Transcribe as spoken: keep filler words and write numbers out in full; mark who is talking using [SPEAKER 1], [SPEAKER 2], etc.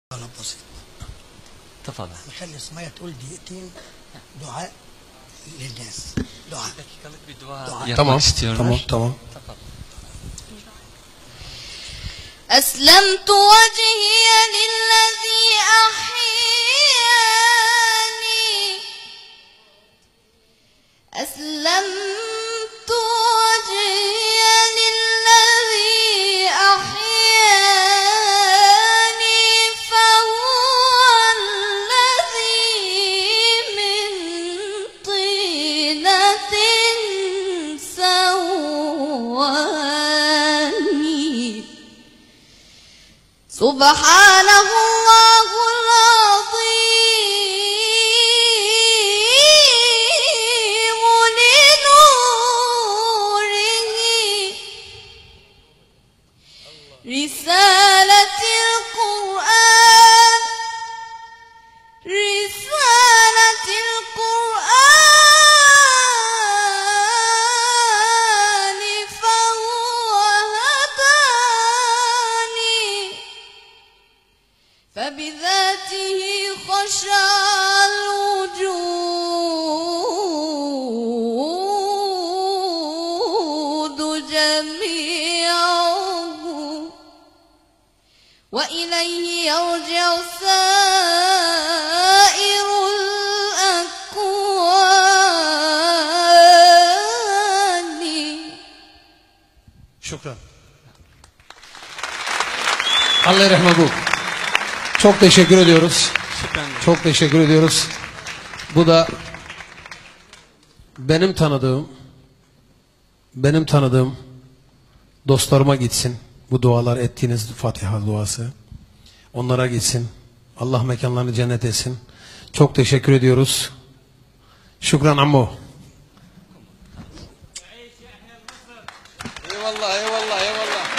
[SPEAKER 1] طلب بسيط.
[SPEAKER 2] تفضل.
[SPEAKER 1] نخلي سمية تقول دقيقتين دعاء للناس. دعاء.
[SPEAKER 2] دعاء.
[SPEAKER 3] تمام تمام تمام.
[SPEAKER 4] أسلمت وجهي للذي أحياني، أسلمت وجهي للذي أحياني، فهو الذي من طينة سواني، سبحانه الله العظيم لنوره رسالة القرآن، رسالة القرآن، فهو هداني، فبذاته خشع الوجود جميعه، وإليه يرجع سائر الأكوان.
[SPEAKER 3] Şükran. Allah rahmet eylesin. Çok teşekkür ediyoruz. Çok teşekkür ediyoruz. Bu da benim tanıdığım benim tanıdığım dostlarıma gitsin. Bu dualar ettiğiniz Fatiha duası. Onlara gitsin. Allah mekanlarını cennet etsin. Çok teşekkür ediyoruz. Şükran ammo.
[SPEAKER 2] Eyvallah eyvallah eyvallah.